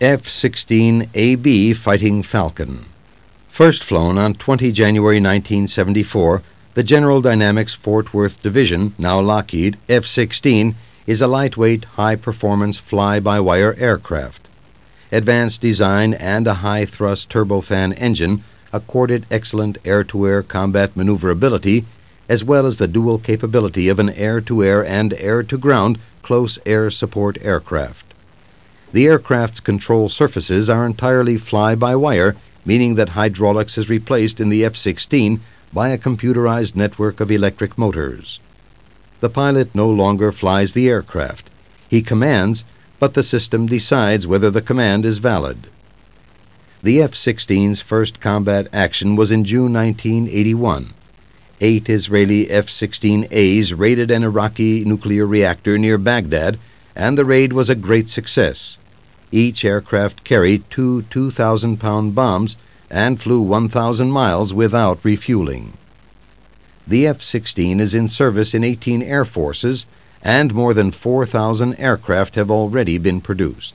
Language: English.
F-16AB Fighting Falcon. First flown on 20 January 1974, the General Dynamics Fort Worth Division, now Lockheed, F-16, is a lightweight, high-performance fly-by-wire aircraft. Advanced design and a high-thrust turbofan engine accorded excellent air-to-air combat maneuverability, as well as the dual capability of an air-to-air and air-to-ground close air support aircraft. The aircraft's control surfaces are entirely fly-by-wire, meaning that hydraulics is replaced in the F-16 by a computerized network of electric motors. The pilot no longer flies the aircraft. He commands, but the system decides whether the command is valid. The F-16's first combat action was in June 1981. 8 Israeli F-16As raided an Iraqi nuclear reactor near Baghdad, and the raid was a great success. Each aircraft carried two 2,000-pound bombs and flew 1,000 miles without refueling. The F-16 is in service in 18 air forces, and more than 4,000 aircraft have already been produced.